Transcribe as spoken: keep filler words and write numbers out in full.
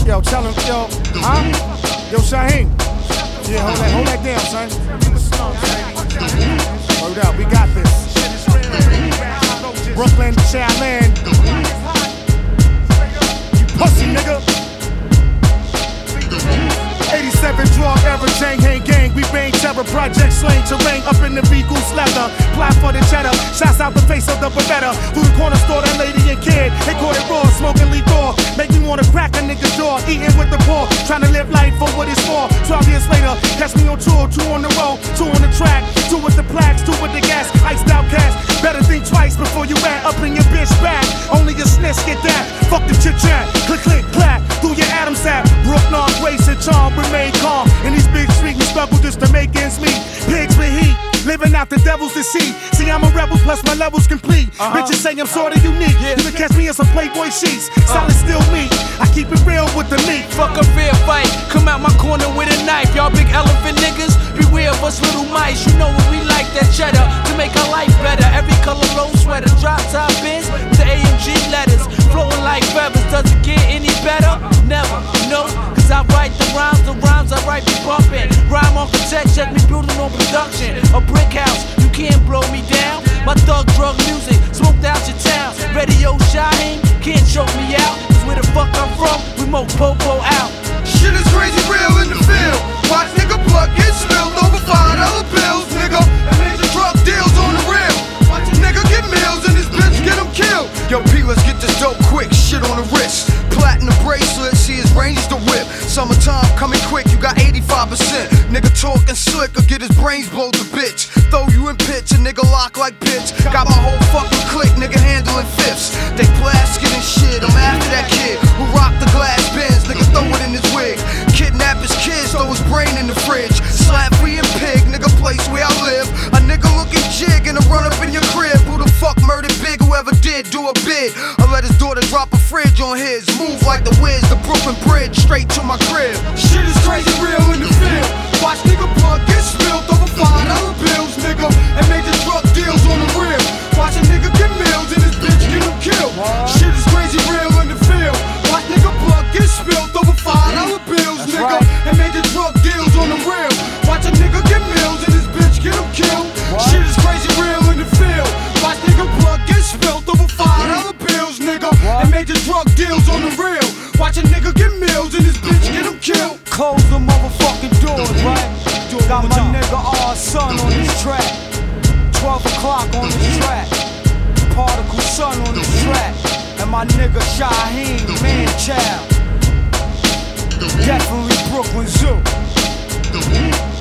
Yo, tell him, yo, huh? Yo, Shaheem. Yeah, hold that, hold that down, son. Hold up, we got this. Brooklyn, Shaolin. You pussy, nigga. eighty-seven drug era, Jang Hang Gang. We bang terror, project slang terrain up in the Beagles leather. Fly for the cheddar, shots out the face of the Beretta. Through the corner store, that lady and kid. They caught it raw, smoking lethal. Make me wanna crack a nigga's jaw, eating with the poor. Trying to live life for what it's for. Twelve years later, catch me on tour, two on the road, two on the track, two with the plaques, two with the gas, iced out cash. Better think twice before you act up in your bitch back. Only a snitch get that. Fuck the chit chat, click click clack. Through your Adam's app, Brooklyn, grace and charm, remain calm. In these big streets, we struggle just to make ends meet. Pigs with heat, living out the devil's deceit. See, I'm a rebel, plus my level's complete. Uh-huh. Bitches say I'm sorta unique. Yeah. You can catch me in some Playboy sheets. Solid uh. still me. I keep it real with the meat. Fuck a fair fight. Come out my corner with a knife. Y'all big elephant niggas, beware of us little mice. You know what we like that cheddar to make our life better. Every color low sweater, drop top biz with the A M G letters, flowing like feathers. Does it get any better? Never, no. Cause I write the rhymes, the rhymes I write be bumping. Rhyme architect, check me building on production. A brick house, you can't blow me down. My thug drug music, smoked out your town. Radio Shaheem, can't choke me out. Cause where the fuck I'm from, we mo popo out. Shit is crazy real in the field. Watch nigga blood get spilled over five dollar bills, nigga. And major drug deals on the real. Watch a nigga get meals and this bitch get him killed. Yo, P, let's get this dope quick, shit on the wrist. Platinum bracelet, see his range the whip. Summertime coming quick, you got eighty-five percent. Nigga talking slick or get his brains blowed to bitch. Throw you in pitch, a nigga lock like pitch. Got my whole fucking clique, nigga handling fifths. They plastic and shit, I'm after that kid who rock the glass bins, nigga throw it in his wig. Kidnap his kids, throw his brain in the fridge. Slap free and pig, nigga place where I live. A nigga looking jig and a run up in your crib. Who the fuck murdered Big, whoever did, do a bid. I let his daughter drop a fridge on his. Move like the Wiz, the Brooklyn Bridge, straight to my crib. Shit is crazy real in the field. Watch nigga blood get spilled over five dollar bills, nigga. And major drug deals on the real. Watch a nigga get meals and this bitch get him killed. Shit is crazy real in the field. Watch nigga blood get spilled over five dollar bills, That's nigga. Right. And major drug deals on the real. Watch a nigga get meals and this bitch get him killed. What? Shit is crazy real in the field. Watch nigga blood get spilled over five dollar bills, nigga. What? And major drug deals on the real. Watch a nigga get meals and this bitch get him killed. Close the motherfucking doors, right? Got my nigga R Son on this track. twelve o'clock on this track. Particle Son on this track. And my nigga Shaheem, man child. Definitely Brooklyn Zoo.